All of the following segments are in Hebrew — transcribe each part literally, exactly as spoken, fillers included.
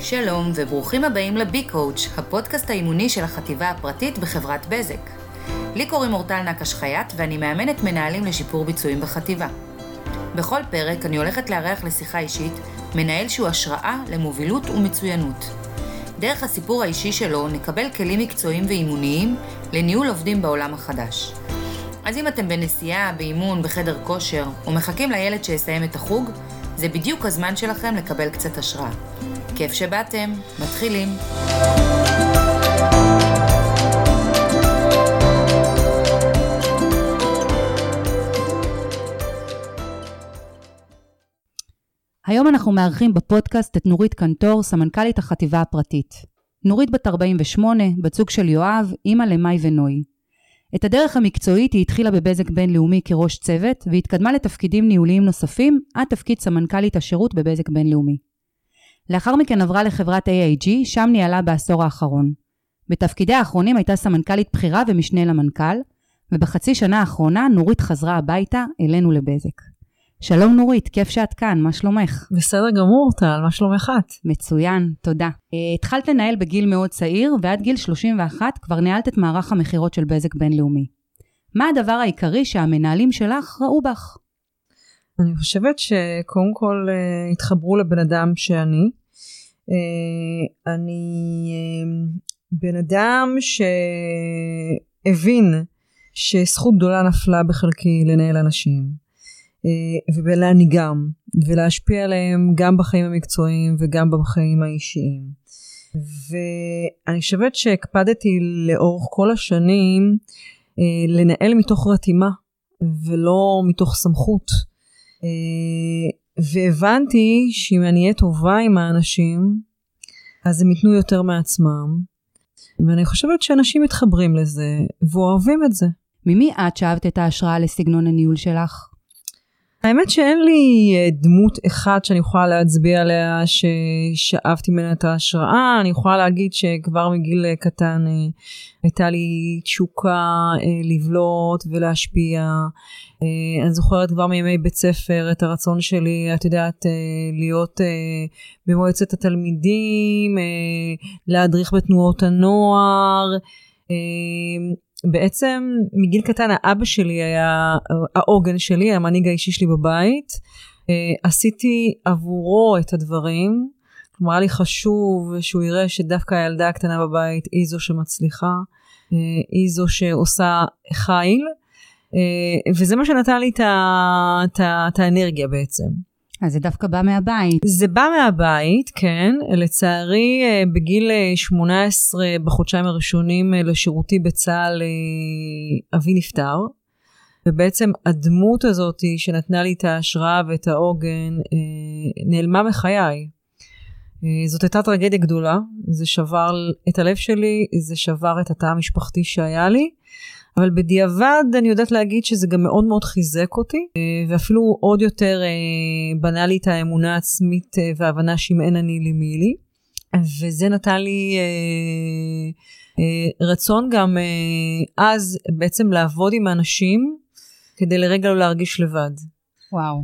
שלום וברוכים הבאים לבי קואוץ', הפודקאסט האימוני של החטיבה הפרטית בחברת בזק. לי קוראים אורטל נקש חייט ואני מאמנת מנהלים לשיפור ביצועים בחטיבה. בכל פרק אני הולכת לארח לשיחה אישית מנהל שהוא השראה למובילות ומצוינות. דרך הסיפור האישי שלו נקבל כלים מקצועיים ואימוניים לניהול עובדים בעולם החדש. אז אם אתם בנסיעה, באימון, בחדר כושר או מחכים לילד שיסיים את החוג, זה בדיוק הזמן שלכם לקבל קצת השראה. כיף שבאתם, מתחילים. היום אנחנו מארחים בפודקאסט את נורית קנטור, סמנכ"לית החטיבה הפרטית. נורית בת ארבעים ושמונה, בת זוג של יואב, אמא למאי ונוי. את הדרך המקצועית היא התחילה בבזק בינלאומי כראש צוות, והתקדמה לתפקידים ניהוליים נוספים, עד תפקיד סמנכ"לית השירות בבזק בינלאומי. לאחר מכן עברה לחברת איי איי ג'י, שם ניהלה בעשור האחרון. בתפקידי האחרונים הייתה סמנכ"לית בחירה ומשנה למנכ"ל, ובחצי שנה האחרונה נורית חזרה הביתה אלינו לבזק. שלום נורית, כיף שאת כאן, מה שלומך? בסדר גמור, טל, מה שלומך את? מצוין, תודה. התחלת לנהל בגיל מאוד צעיר, ועד גיל שלושים ואחת כבר ניהלת את מערך המחירות של בזק בינלאומי. מה הדבר העיקרי שהמנהלים שלך ראו בך? אני חושבת שקודם כל התחברו לבן אדם שאני. אני בן אדם שהבין שזכות גדולה נפלה בחלקי לנהל אנשים. ולהניגם, ולהשפיע עליהם גם בחיים המקצועיים וגם בחיים האישיים. ואני חושבת שהקפדתי לאורך כל השנים לנהל מתוך רתימה, ולא מתוך סמכות. והבנתי שאם אני אהיה טובה עם האנשים, אז הם ייתנו יותר מעצמם. ואני חושבת שאנשים מתחברים לזה, ואוהבים את זה. ממי את שאבת את ההשראה לסגנון הניהול שלך? האמת שאין לי דמות אחת שאני יכולה להצביע עליה ששאבתי ממנה את ההשראה. אני יכולה להגיד שכבר מגיל קטן הייתה לי תשוקה לבלוט ולהשפיע. אני זוכרת כבר מימי בית ספר את הרצון שלי, את יודעת, להיות במועצת התלמידים, להדריך בתנועות הנוער. בעצם מגיל קטן האבא שלי היה העוגן שלי, המנהיג האישי שלי בבית. עשיתי עבורו את הדברים, כלומר היה לי חשוב שהוא יראה שדווקא הילדה הקטנה בבית היא זו שמצליחה, היא זו שעושה חיל, וזה מה שנתן לי את האנרגיה בעצם. אז זה דווקא בא מהבית. זה בא מהבית, כן. לצערי, בגיל שמונה עשרה, בחודשיים הראשונים לשירותי בצה"ל, אבי נפטר. ובעצם הדמות הזאת שנתנה לי את ההשראה ואת העוגן, נעלמה מחיי. זאת הייתה טרגדיה גדולה. זה שבר את הלב שלי, זה שבר את התא המשפחתי שהיה לי. אבל בדיעבד אני יודעת להגיד שזה גם מאוד מאוד חיזק אותי, ואפילו עוד יותר בנה לי את האמונה העצמית וההבנה שאם אין אני לי מי לי. וזה נתן לי רצון גם אז בעצם לעבוד עם האנשים, כדי לרגע לא להרגיש לבד. וואו.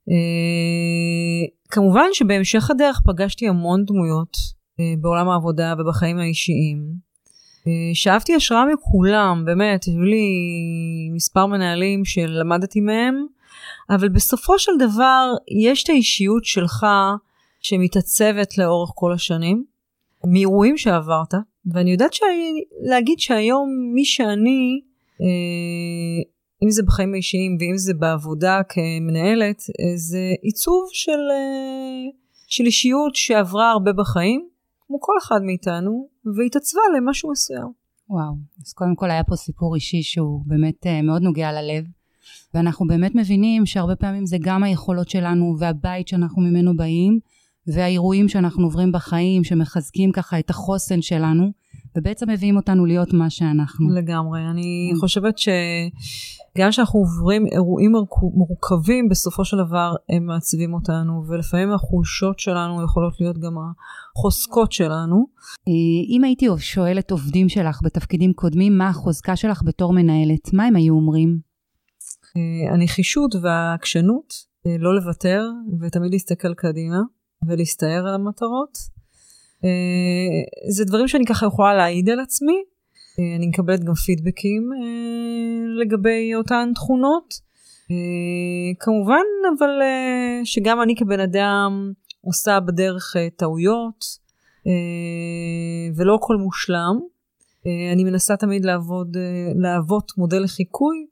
כמובן שבהמשך הדרך פגשתי המון דמויות בעולם העבודה ובחיים האישיים. שאפתי השראה מכולם, באמת, היו לי מספר מנהלים שלמדתי מהם, אבל בסופו של דבר יש את האישיות שלך שמתעצבת לאורך כל השנים, מאירועים שעברת, ואני יודעת ש... להגיד שהיום מי שאני, אם זה בחיים האישיים ואם זה בעבודה כמנהלת, זה עיצוב של, של אישיות שעברה הרבה בחיים, כמו כל אחד מאיתנו, והתעצבה למשהו מסוים. וואו, אז קודם כל היה פה סיפור אישי שהוא באמת מאוד נוגע ללב, ואנחנו באמת מבינים שהרבה פעמים זה גם היכולות שלנו, והבית שאנחנו ממנו באים, והאירועים שאנחנו עוברים בחיים, שמחזקים ככה את החוסן שלנו, ובעצם מביאים אותנו להיות מה שאנחנו. לגמרי, אני חושבת שגם שאנחנו עוברים אירועים מורכבים, בסופו של דבר הם מעצבים אותנו, ולפעמים החולשות שלנו יכולות להיות גם החוזקות שלנו. אם הייתי שואלת עובדים שלך בתפקידים קודמים, מה החוזקה שלך בתור מנהלת? מה הם היו אומרים? הנחישות והעקשנות, לא לוותר, ותמיד להסתכל קדימה, ולהסתער על המטרות. זה דברים שאני ככה יכולה להעיד על עצמי, אני מקבלת גם פידבקים לגבי אותן תכונות, כמובן, אבל שגם אני כבן אדם עושה בדרך טעויות, ולא כל מושלם, אני מנסה תמיד לעבוד, לעבוד מודל לחיקוי,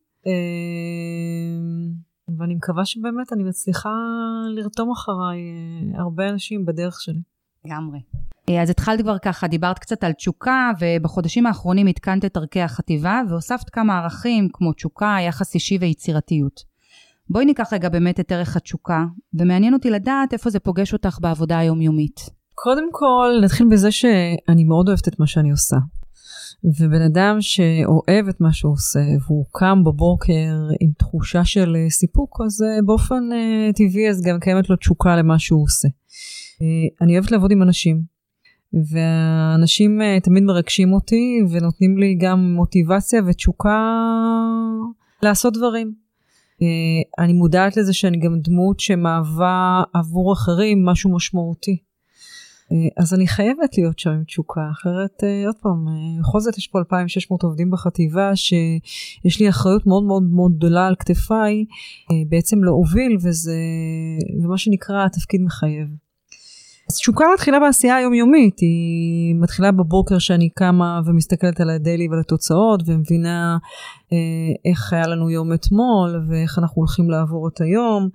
ואני מקווה שבאמת אני מצליחה לרתום אחריי הרבה אנשים בדרך שלי. לגמרי. אז התחלת כבר ככה, דיברת קצת על תשוקה, ובחודשים האחרונים התקנת את ערכי החטיבה, והוספת כמה ערכים כמו תשוקה, יחס אישי ויצירתיות. בואי ניקח רגע באמת את ערך התשוקה, ומעניין אותי לדעת איפה זה פוגש אותך בעבודה היומיומית. קודם כל, נתחיל בזה שאני מאוד אוהבת את מה שאני עושה. ובן אדם שאוהב את מה שהוא עושה, והוא קם בבוקר עם תחושה של סיפוק, אז באופן טבעי אז גם קיימת לו תשוקה למה שהוא עושה. אני אוהבת לעבוד עם אנשים, והאנשים תמיד מרגשים אותי, ונותנים לי גם מוטיבציה ותשוקה לעשות דברים. אני מודעת לזה שאני גם דמות שמהווה עבור אחרים משהו משמעותי. אז אני חייבת להיות שם עם תשוקה, אחרת עוד פעם, בכל זאת יש פה אלפיים ושש מאות עובדים בחטיבה, שיש לי אחריות מאוד מאוד מאוד גדולה על כתפיי, בעצם להוביל, וזה, ומה שנקרא, התפקיד מחייב. אז תשוקה מתחילה בעשייה היומיומית, היא מתחילה בבוקר שאני קמה ומסתכלת על הדיילי ועל התוצאות, ומבינה אה, איך היה לנו יום אתמול, ואיך אנחנו הולכים לעבור את היום,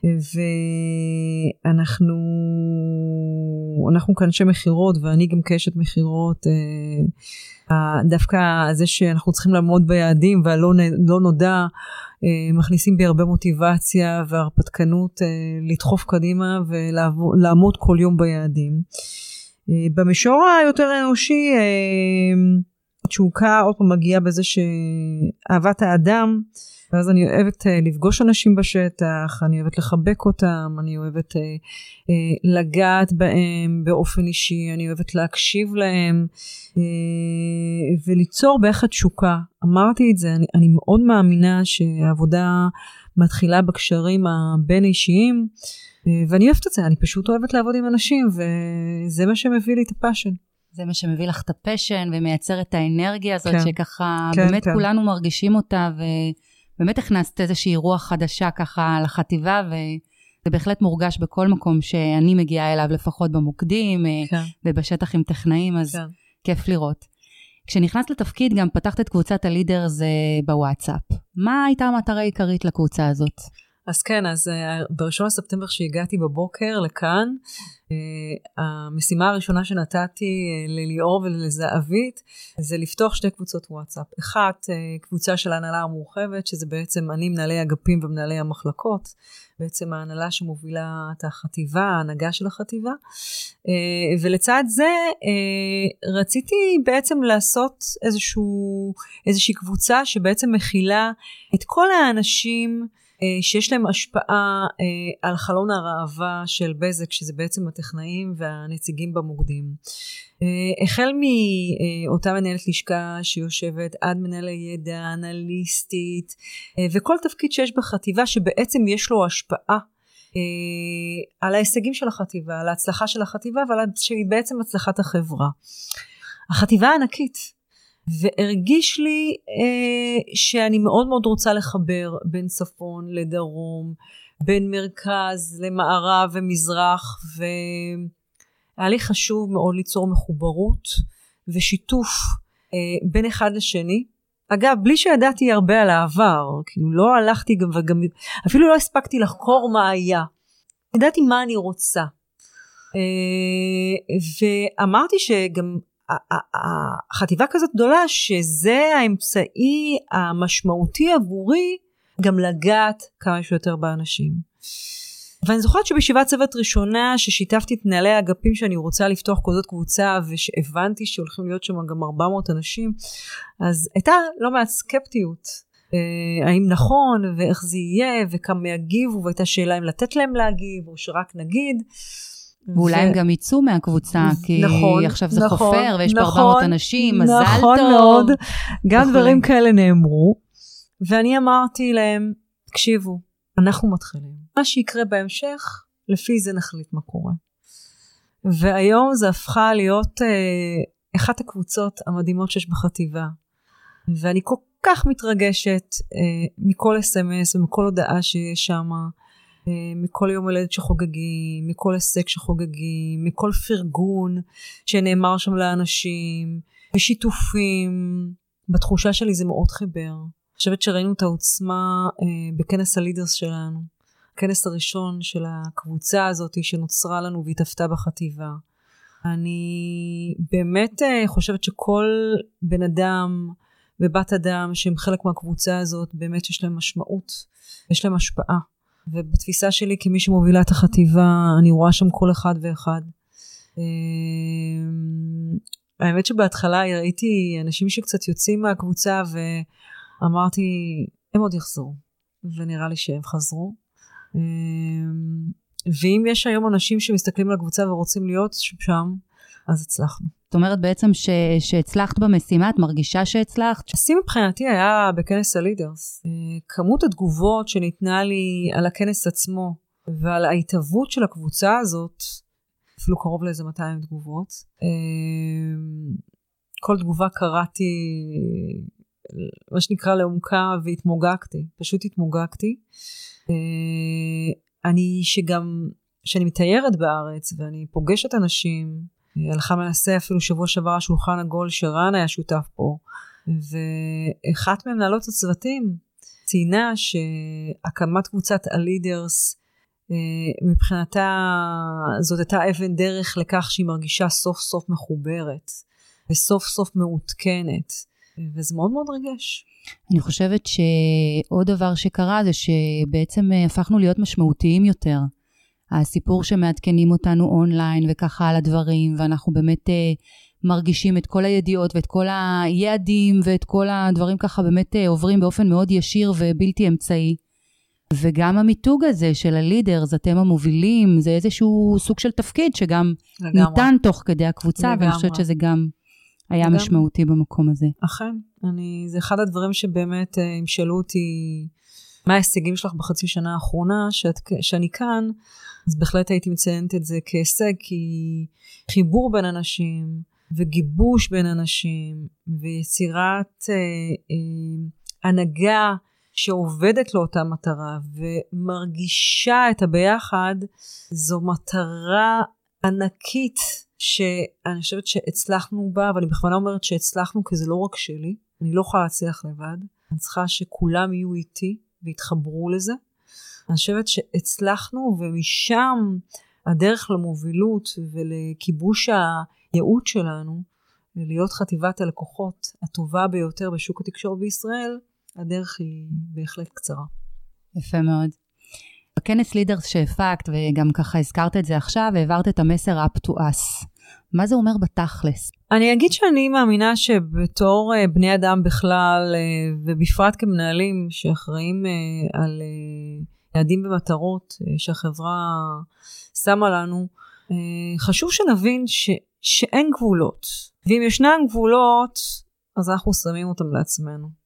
ואנחנו אנחנו כאנשי מחירות, ואני גם כאשת מחירות, אה, דווקא זה שאנחנו צריכים לעמוד ביעדים, והלא לא נודע, מכניסים בי הרבה מוטיבציה והרפתקנות לדחוף קדימה ולעמוד כל יום ביעדים. במישור היותר אנושי, תשוקה עוד פעם מגיעה בזה שאהבת האדם, ואז אני אוהבת לפגוש אנשים בשטח, אני אוהבת לחבק אותם, אני אוהבת לגעת בהם באופן אישי, אני אוהבת להקשיב להם, וליצור ביחד תשוקה. אמרתי את זה, אני, אני מאוד מאמינה שהעבודה מתחילה בקשרים הבין אישיים, ואני אוהבת את זה, אני פשוט אוהבת לעבוד עם אנשים, וזה מה שמביא לי את הפשן. זה מה שמביא לך את הפשן, ומייצר את האנרגיה הזאת, כן. שככה כן, באמת כן. כולנו מרגישים אותה, ובאמת הכנסת איזושהי רוח חדשה ככה לחטיבה, וזה בהחלט מורגש בכל מקום שאני מגיעה אליו, לפחות במוקדים, כן. ובשטח עם טכנאים, אז כן. כיף לראות. כשנכנסת לתפקיד גם פתחת את קבוצת הלידרס בוואטסאפ. מה הייתה המטרה העיקרית לקבוצה הזאת? אז כן, אז בראשון לספטמבר שהגעתי בבוקר לכאן, המשימה הראשונה שנתתי לליאור ולזהבית, זה לפתוח שתי קבוצות וואטסאפ. אחת, קבוצה של ההנהלה המורחבת, שזה בעצם אני מנהלי אגפים ומנהלי המחלקות, בעצם ההנהלה שמובילה את החטיבה, ההנהגה של החטיבה, ולצד זה רציתי בעצם לעשות איזשהו, איזושהי קבוצה שבעצם מכילה את כל האנשים שיש להם השפעה על חלון הראווה של בזק, שזה בעצם הטכנאים והנציגים במוקדים. החל מאותה מנהלת לשכה שיושבת עד מנהל הידע, אנליסטית, וכל תפקיד שיש בחטיבה שבעצם יש לו השפעה על ההישגים של החטיבה, על ההצלחה של החטיבה, ועל שהיא בעצם הצלחת החברה. החטיבה ענקית. והרגיש לי אה, שאני מאוד מאוד רוצה לחבר בין צפון לדרום, בין מרכז למערב ומזרח, והיה לי חשוב מאוד ליצור מחוברות ושיתוף אה, בין אחד לשני. אגב, בלי שידעתי הרבה על העבר, כאילו לא הלכתי גם, וגם, אפילו לא הספקתי לחקור מה היה. ידעתי מה אני רוצה. אה, ואמרתי שגם החטיבה כזאת גדולה, שזה האמצעי המשמעותי עבורי, גם לגעת כמה שיותר באנשים. ואני זוכרת שבישיבת צוות ראשונה, ששיתפתי את מנהלי האגפים שאני רוצה לפתוח כזאת קבוצה, ושהבנתי שהולכים להיות שם גם ארבע מאות אנשים, אז הייתה לא מעט סקפטיות. האם נכון, ואיך זה יהיה, וכמה יגיבו, והייתה שאלה אם לתת להם להגיב, או שרק נגיד. ואולי הם גם יצאו מהקבוצה, כי נכון, עכשיו זה נכון, חופר, ויש פה נכון, ארבע מאות אנשים, מזל נכון טוב. מאוד, גם וכו'. דברים כאלה נאמרו, ואני אמרתי להם, תקשיבו, אנחנו מתחילים. מה שיקרה בהמשך, לפי זה נחליט מה קורה. והיום זה הפכה להיות אה, אחת הקבוצות המדהימות שיש בחטיבה. ואני כל כך מתרגשת אה, מכל אס אם אס ומכל הודעה שיש שם, אה, מכל יום הולדת שחוגגים, מכל הישג שחוגגים, מכל פרגון שנאמר שם לאנשים, ושיתופים. בתחושה שלי זה מאוד חיבר. אני חושבת שראינו את העוצמה אה, בכנס הלידרס שלנו. הכנס הראשון של הקבוצה הזאת שנוצרה לנו והתאפתה בחטיבה. אני באמת אה, חושבת שכל בן אדם ובת אדם שהם חלק מהקבוצה הזאת, באמת יש להם משמעות, יש להם השפעה. ובתפיסה שלי כמי שמובילה את החטיבה, אני רואה שם כל אחד ואחד. אה, האמת שבהתחלה ראיתי אנשים שקצת יוצאים מהקבוצה ואמרתי, הם עוד יחזרו. ונראה לי שהם חזרו. ואם יש היום אנשים שמסתכלים על הקבוצה ורוצים להיות שם, אז הצלחנו. זאת אומרת בעצם ש... שהצלחת במשימה, את מרגישה שהצלחת? השיא מבחינתי היה בכנס הלידרס. כמות התגובות שניתנה לי על הכנס עצמו, ועל ההתאבות של הקבוצה הזאת, אפילו קרוב לאיזה מאתיים תגובות. כל תגובה קראתי, מה שנקרא לעומקה, והתמוגגתי. פשוט התמוגגתי. אני שגם, שאני מתיירת בארץ, ואני פוגשת אנשים, הלכה מנסה אפילו שבוע שעבר השולחן עגול, שרן היה שותף פה, ואחת ממנהלות הצוותים, ציינה שהקמת קבוצת הלידרס, מבחינתה זאת הייתה אבן דרך לכך שהיא מרגישה סוף סוף מחוברת, וסוף סוף מעודכנת, וזה מאוד מאוד רגש. אני חושבת שעוד דבר שקרה זה שבעצם הפכנו להיות משמעותיים יותר. הסיפור שמעדכנים אותנו אונליין וככה על הדברים, ואנחנו באמת מרגישים את כל הידיעות ואת כל היעדים ואת כל הדברים ככה באמת עוברים באופן מאוד ישיר ובלתי אמצעי. וגם המיתוג הזה של הלידרס, אתם המובילים, זה איזשהו סוג של תפקיד שגם לגמרי. ניתן תוך כדי הקבוצה, לגמרי. ואני חושבת שזה גם היה לגמרי. משמעותי במקום הזה. אכן, אני, זה אחד הדברים שבאמת אם שאלו אותי מה ההישגים שלך בחצי שנה האחרונה, שאת, שאני כאן, אז בהחלט הייתי מציינת את זה כהישג, כי חיבור בין אנשים, וגיבוש בין אנשים, ויצירת אה, אה, הנהגה, שעובדת לאותה מטרה ומרגישה את הביחד, זו מטרה ענקית שאני חושבת שהצלחנו בה, ואני בכוונה אומרת שהצלחנו כי זה לא רק שלי, אני לא יכולה להצליח לבד, אני צריכה שכולם יהיו איתי והתחברו לזה. אני חושבת שהצלחנו, ומשם הדרך למובילות ולכיבוש הייעוד שלנו, להיות חטיבת הלקוחות הטובה ביותר בשוק התקשורת בישראל, הדרך היא בהחלט קצרה. יפה מאוד. בכנס לידרס שהפקת, וגם ככה הזכרת את זה עכשיו, והעברת את המסר up to us. מה זה אומר בתכלס? אני אגיד שאני מאמינה שבתור בני אדם בכלל, ובפרט כמנהלים שאחראים על יעדים ומטרות שהחברה שמה לנו, חשוב שנבין ש, שאין גבולות. ואם ישנן גבולות, אז אנחנו שמים אותם לעצמנו.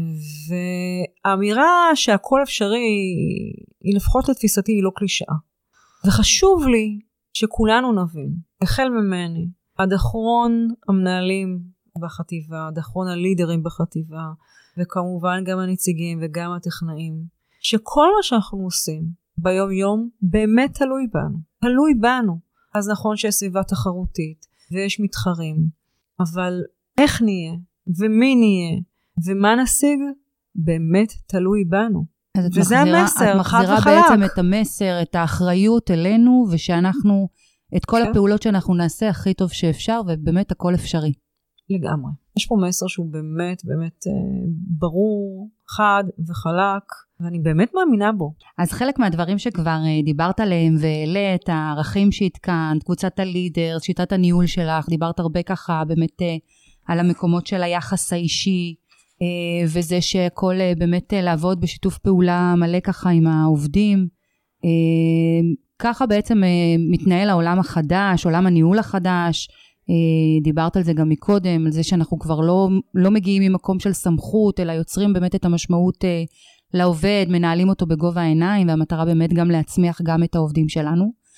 והאמירה שהכל אפשרי היא לפחות לתפיסתי היא לא קלישאה. וחשוב לי שכולנו נבין, החל ממני, עד אחרון המנהלים בחטיבה, עד אחרון הלידרים בחטיבה, וכמובן גם הנציגים וגם הטכנאים, שכל מה שאנחנו עושים ביום יום באמת תלוי בנו. תלוי בנו. אז נכון שיש סביבה תחרותית ויש מתחרים, אבל איך נהיה ומי נהיה ומה נשיג באמת תלוי בנו. וזה מחזירה, המסר, חד וחלק. את מחזירה בעצם את המסר, את האחריות אלינו, ושאנחנו, את כל כן. הפעולות שאנחנו נעשה הכי טוב שאפשר, ובאמת הכל אפשרי. לגמרי. יש פה מסר שהוא באמת, באמת אה, ברור, חד וחלק, ואני באמת מאמינה בו. אז חלק מהדברים שכבר אה, דיברת עליהם, והעלית, הערכים שהתקנת, קבוצת הלידר, שיטת הניהול שלך, דיברת הרבה ככה באמת אה, על המקומות של היחס האישי, וזה שהכל באמת לעבוד בשיתוף פעולה מלא ככה עם העובדים. ככה בעצם מתנהל העולם החדש, עולם הניהול החדש. דיברת על זה גם מקודם, על זה שאנחנו כבר לא, לא מגיעים ממקום של סמכות, אלא יוצרים באמת את המשמעות לעובד, מנהלים אותו בגובה העיניים, והמטרה באמת גם להצמיח גם את העובדים שלנו.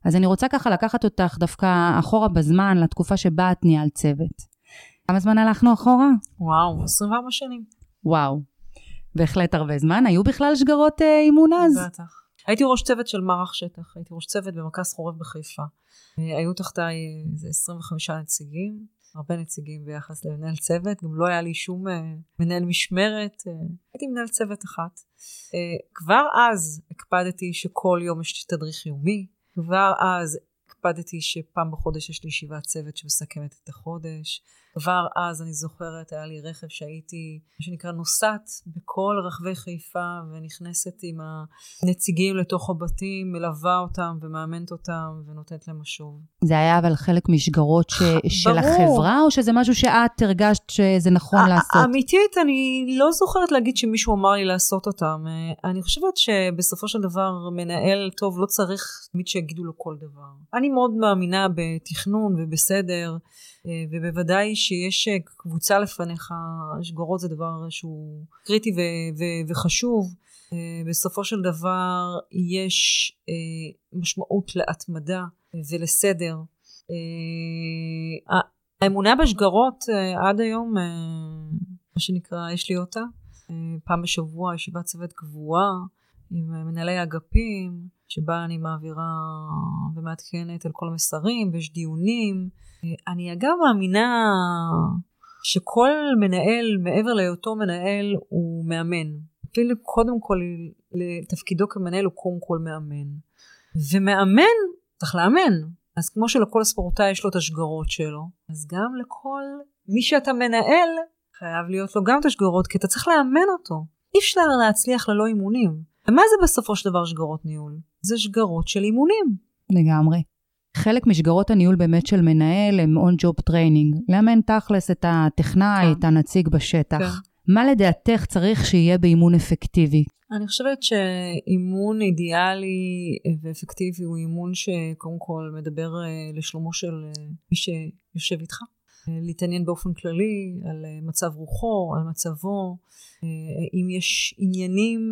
אז אני רוצה ככה לקחת אותך דווקא אחורה בזמן, לתקופה שבה את ניהלת צוות. כמה זמן הלכנו אחורה? וואו, עשרים וארבע שנים. וואו, בהחלט הרבה זמן. היו בכלל שגרות אה, אימון אז? בטח. הייתי ראש צוות של מערך שטח, הייתי ראש צוות במרכז חורב בחיפה. היו תחתיי איזה עשרים וחמישה נציגים, הרבה נציגים ביחס למנהל צוות, גם לא היה לי שום מנהל משמרת, הייתי מנהל צוות אחת. כבר אז הקפדתי שכל יום יש תדריך יומי, כבר אז הקפדתי שפעם בחודש יש לי ישיבת צוות שמסכמת את החודש, כבר אז אני זוכרת, היה לי רכב שהייתי, מה שנקרא נוסעת בכל רחבי חיפה, ונכנסת עם הנציגים לתוך הבתים, מלווה אותם ומאמנת אותם, ונותנת להם משוב. זה היה אבל חלק משגרות ש... של החברה, או שזה משהו שאת הרגשת שזה נכון לעשות? אמיתית, אני לא זוכרת להגיד שמישהו אמר לי לעשות אותם. אני חושבת שבסופו של דבר, מנהל טוב לא צריך תמיד שיגידו לו כל דבר. אני מאוד מאמינה בתכנון ובסדר, ובוודאי שיש קבוצה לפניך, שגרות זה דבר שהוא קריטי ו- ו- וחשוב. בסופו של דבר יש משמעות להתמדה ולסדר. האמונה בשגרות עד היום, מה שנקרא, יש לי אותה. פעם בשבוע ישיבת צוות קבועה עם מנהלי אגפים, שבה אני מעבירה ומעדכנת על כל המסרים, ויש דיונים. אני אגב מאמינה שכל מנהל, מעבר להיותו מנהל, הוא מאמן. אפילו קודם כל, לתפקידו כמנהל הוא קודם כל מאמן. ומאמן, צריך לאמן. אז כמו שלכל הספורטאי יש לו את השגרות שלו, אז גם לכל מי שאתה מנהל, חייב להיות לו גם את השגרות, כי אתה צריך לאמן אותו. אי אפשר להצליח ללא אימונים. ומה זה בסופו של דבר שגרות ניהול? זה שגרות של אימונים. לגמרי. חלק משגרות הניהול באמת של מנהל הם on-job training. לאמן תכלס את הטכנאי, את הנציג בשטח. מה לדעתך צריך שיהיה באימון אפקטיבי? אני חושבת שאימון אידיאלי ואפקטיבי הוא אימון שקודם כל מדבר לשלומו של מי שיושב איתך. להתעניין באופן כללי על מצב רוחו, על מצבו. אם יש עניינים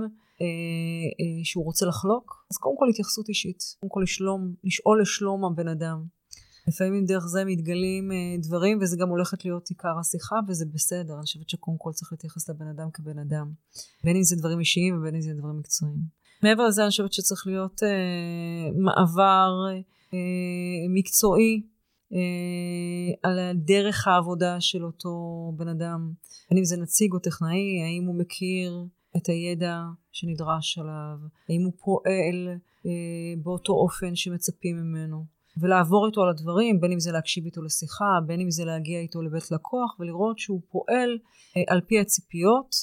שהוא רוצה לחלוק, אז קודם כל התייחסות אישית, קודם כל לשלום, לשאול לשלום הבן אדם. לפעמים דרך זה מתגלים דברים, וזה גם הולכת להיות עיקר השיחה, וזה בסדר. אני חושבת שקודם כל צריך להתייחס לבן אדם כבן אדם. בין אם זה דברים אישיים, ובין אם זה דברים מקצועיים. מעבר לזה, אני חושבת שצריך להיות אה, מעבר אה, מקצועי, אה, על דרך העבודה של אותו בן אדם. בין אם זה נציג או טכנאי, האם הוא מכיר את הידע שנדרש עליו, האם הוא פועל אה, באותו אופן שמצפים ממנו, ולעבור איתו על הדברים, בין אם זה להקשיב איתו לשיחה, בין אם זה להגיע איתו לבית לקוח, ולראות שהוא פועל אה, על פי הציפיות,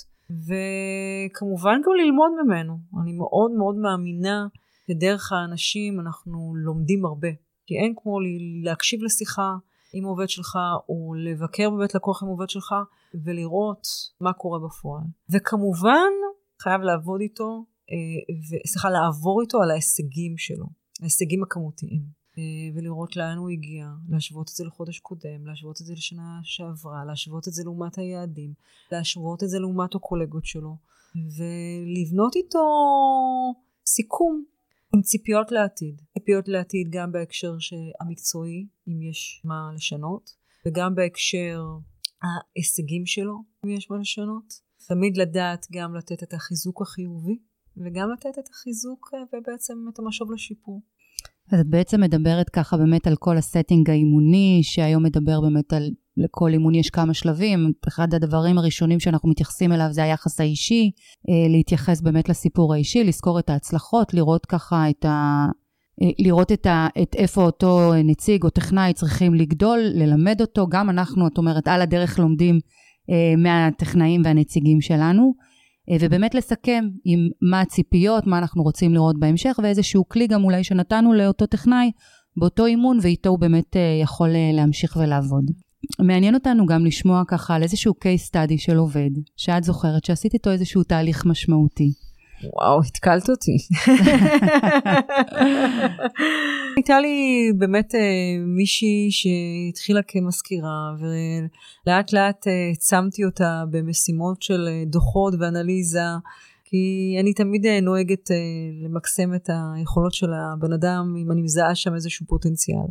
וכמובן גם ללמוד ממנו. אני מאוד מאוד מאמינה שדרך האנשים אנחנו לומדים הרבה, כי אין כמו להקשיב לשיחה עם עובד שלך, או לבקר בבית לקוח עם עובד שלך, ולראות מה קורה בפועל. וכמובן, חייב לעבוד איתו, וסליחה, לעבור איתו על ההישגים שלו, ההישגים הכמותיים, ולראות לאן הוא הגיע, להשוות את זה לחודש קודם, להשוות את זה לשנה שעברה, להשוות את זה לעומת היעדים, להשוות את זה לעומת הקולגות שלו, ולבנות איתו סיכום עם ציפיות לעתיד. ציפיות לעתיד גם בהקשר המקצועי, אם יש מה לשנות, וגם בהקשר ההישגים שלו, אם יש מה לשנות. תמיד לדעת גם לתת את החיזוק החיובי, וגם לתת את החיזוק ובעצם את המשוב לשיפור. אז את בעצם מדברת ככה באמת על כל הסטינג האימוני, שהיום מדבר באמת על לכל אימון יש כמה שלבים. אחד הדברים הראשונים שאנחנו מתייחסים אליו זה היחס האישי, להתייחס באמת לסיפור האישי, לזכור את ההצלחות, לראות ככה את ה... לראות את, ה, את איפה אותו נציג או טכנאי צריכים לגדול, ללמד אותו, גם אנחנו, את אומרת, על הדרך לומדים אה, מהטכנאים והנציגים שלנו, אה, ובאמת לסכם עם מה הציפיות, מה אנחנו רוצים לראות בהמשך, ואיזשהו כלי גם אולי שנתנו לאותו טכנאי, באותו אימון, ואיתו הוא באמת אה, יכול אה, להמשיך ולעבוד. מעניין אותנו גם לשמוע ככה על איזשהו case study של עובד, שאת זוכרת שעשית איתו איזשהו תהליך משמעותי. וואו, התקלת אותי. הייתה לי באמת מישהי שהתחילה כמזכירה, ולאט לאט צמתי אותה במשימות של דוחות ואנליזה, כי אני תמיד נוהגת למקסם את היכולות של הבן אדם, אם אני מזהה שם איזשהו פוטנציאל.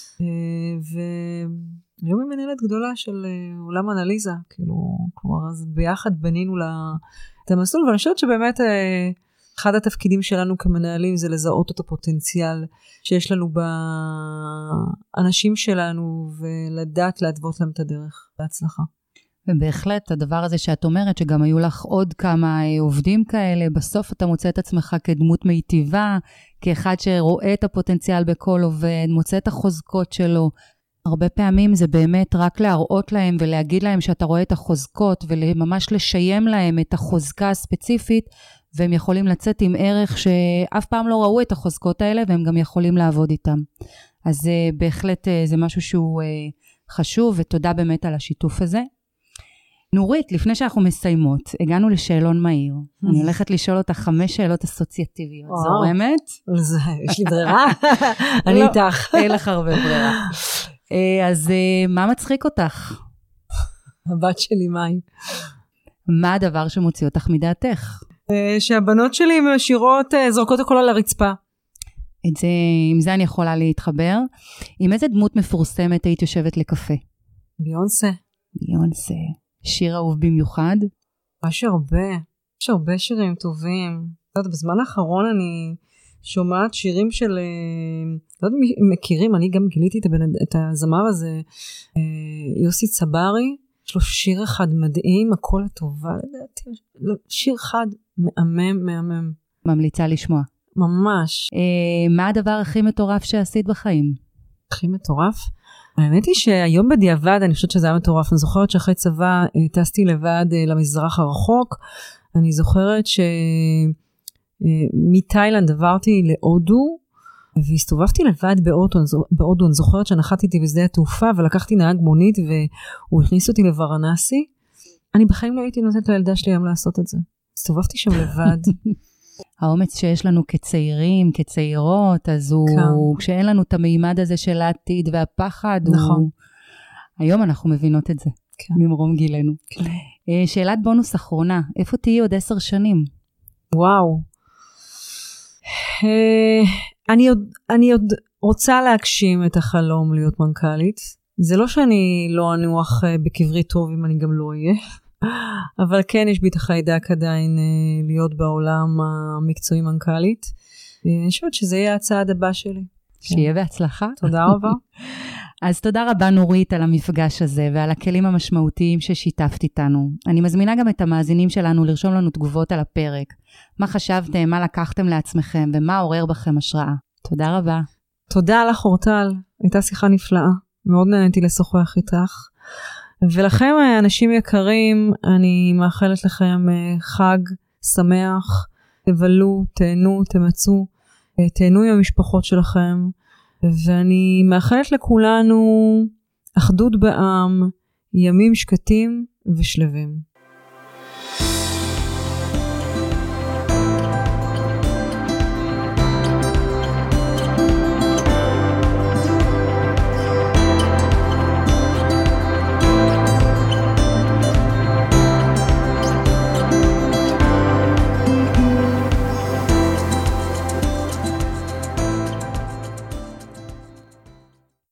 והיום היא מנהלת גדולה של עולם אנליזה, כאילו, כלומר, אז ביחד בנינו לה את המסלול, ואני חושבת שבאמת אחד התפקידים שלנו כמנהלים זה לזהות את הפוטנציאל שיש לנו באנשים שלנו, ולדעת להתוות להם את הדרך להצלחה. ובהחלט הדבר הזה שאת אומרת, שגם היו לך עוד כמה עובדים כאלה, בסוף אתה מוצא את עצמך כדמות מיטיבה, כאחד שרואה את הפוטנציאל בכל עובד, מוצא את החוזקות שלו. הרבה פעמים זה באמת רק להראות להם ולהגיד להם שאתה רואה את החוזקות, וממש לשיים להם את החוזקה הספציפית, והם יכולים לצאת עם ערך שאף פעם לא ראו את החוזקות האלה, והם גם יכולים לעבוד איתם. אז בהחלט זה משהו שהוא חשוב, ותודה באמת על השיתוף הזה. נורית, לפני שאנחנו מסיימות, הגענו לשאלון מהיר. אני הולכת לשאול אותך חמש שאלות אסוציאטיביות. זורמת? יש לי ברירה? אני איתך. אין לך הרבה ברירה. אז מה מצחיק אותך? הבת שלי, מאי. מה הדבר שמוציא אותך מדעתך? שהבנות שלי משאירות, זורקות הכל על הרצפה. את זה, עם זה אני יכולה להתחבר. עם איזה דמות מפורסמת היית יושבת לקפה? ביונסה. ביונסה. שיר אהוב במיוחד? יש הרבה, יש הרבה שירים טובים. בזמן האחרון אני שומעת שירים של, לא יודע אם מכירים, אני גם גיליתי את הזמר הזה, יוסי צברי, יש לו שיר אחד מדהים, הכל הטובה, לדעתי, שיר אחד מהמם, מהמם. ממליצה לשמוע. ממש. מה הדבר הכי מטורף שעשית בחיים? הכי מטורף? האמת היא שהיום בדיעבד, אני חושבת שזה היה מטורף, אני זוכרת שאחרי צבא טסתי לבד למזרח הרחוק, אני זוכרת שמתאילנד עברתי להודו, והסתובבתי לבד באוטו, באודו, אני זוכרת שנחתתי בשדה התעופה, ולקחתי נהג מונית, והוא הכניס אותי לוורנסי, אני בחיים לא הייתי נותנת לילדה שלי היום לעשות את זה, הסתובבתי שם לבד. האומץ שיש לנו כצעירים, כצעירות, אז הוא, כשאין לנו את המימד הזה של העתיד והפחד, נכון. הוא... היום אנחנו מבינות את זה, כן. ממרום גילנו. כן. שאלת בונוס אחרונה, איפה תהיי עוד עשר שנים? וואו. אני עוד, אני עוד רוצה להגשים את החלום להיות מנכ"לית. זה לא שאני לא אנוח בקברי טוב אם אני גם לא אהיה. אבל כן יש בי את החיידק עדיין להיות בעולם המקצועי מנכ"לית. אני חושבת שזה יהיה הצעד הבא שלי. שיהיה בהצלחה. תודה רבה. אז תודה רבה נורית על המפגש הזה ועל הכלים המשמעותיים ששיתפת איתנו. אני מזמינה גם את המאזינים שלנו לרשום לנו תגובות על הפרק. מה חשבתם, מה לקחתם לעצמכם ומה עורר בכם השראה. תודה רבה. תודה לך אורטל, הייתה שיחה נפלאה. מאוד נהניתי לשוחח איתך. ולכם אנשים יקרים, אני מאחלת לכם חג שמח, תבלו, תהנו, תמצאו, תהנו עם המשפחות שלכם, ואני מאחלת לכולנו אחדות בעם, ימים שקטים ושלווים.